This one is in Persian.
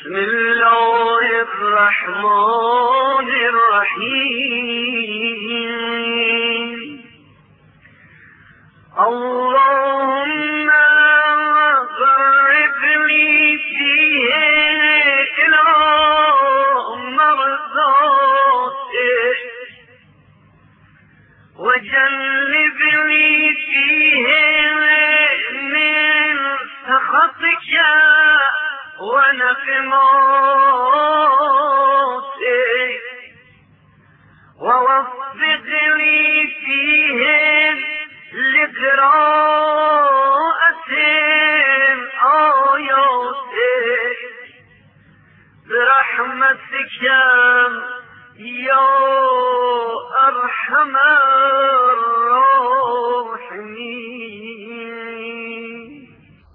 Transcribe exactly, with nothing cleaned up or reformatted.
بسم الله الرحمن الرحيم اللهم قرب لي فيه إلى مرضاتك وجنب لي فيه من سخطك ونقماتك ووفق لي فيه لقراءة آياتك برحمتك يا أرحم الراحمين.